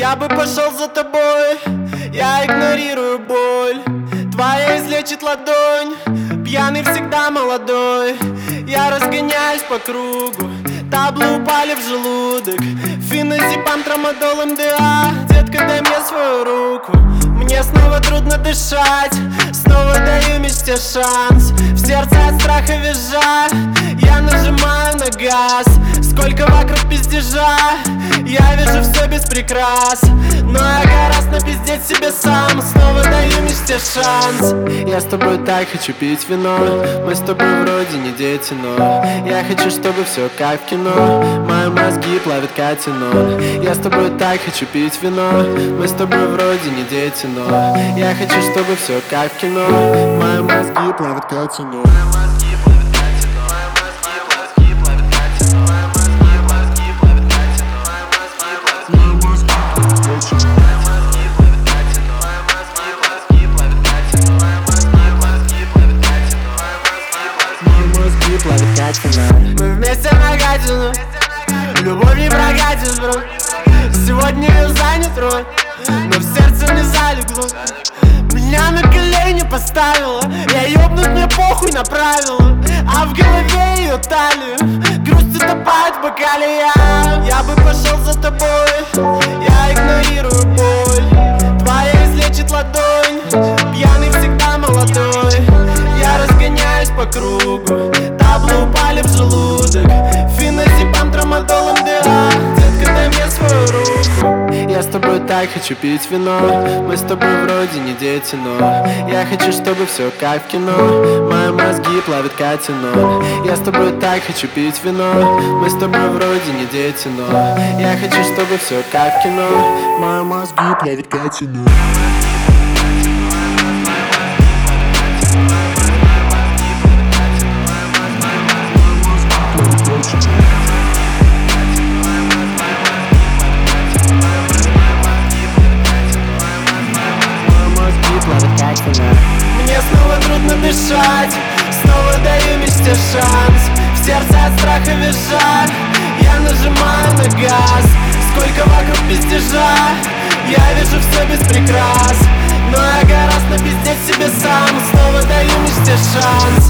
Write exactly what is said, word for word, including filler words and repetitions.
Я бы пошел за тобой, я игнорирую боль. Твоя излечит ладонь, пьяный всегда молодой. Я разгоняюсь по кругу, таблы упали в желудок. Феназепам, трамадол, эм дэ а. Детка, дай мне свою руку. Мне снова трудно дышать, снова даю мечте шанс. В сердце от страха визжа, я нажимаю на газ. Сколько вокруг пиздежа, я вижу все без прикрас. Но я гораздо напиздеть себе сам. Снова даю мечте шанс. Я с тобой так хочу пить вино. Мы с тобой вроде не дети, но я хочу, чтобы все как в кино. Мои мозги плавит катинон. Я с тобой так хочу пить вино. Мы с тобой вроде не дети, но я хочу, чтобы все как в кино. Мои мозги плавит катинон. Мы вместе на гадину, любовь не прокатит, бро. Сегодня я занят рот, но в сердце не залегло. Меня на колени поставила, я ёбнуть мне похуй направила. А в голове ее талию, грусть утопает в бокале. Я, я бы пошел за тобой, я игнорирую боль. Твоя излечит ладонь, пьяный всегда молодой. Я разгоняюсь по кругу, таблы упали в желудок. Феназепам, трамадол, эм дэ а. Детка, дай мне свою руку. Я с тобой так хочу пить вино. Мы с тобой вроде не дети, но я хочу, чтобы все как в кино. Мои мозги плавит катинон. Я с тобой так хочу пить вино. Мы с тобой вроде не дети, но я хочу, чтобы все как в кино. Мои мозги плавит катинон. Мне снова трудно дышать, снова даю мечте шанс. В сердце от страха визжа, я нажимаю на газ. Сколько вокруг пиздежа, я вижу все без прикрас. Но я гораздо напиздеть себе сам. Снова даю мечте шанс.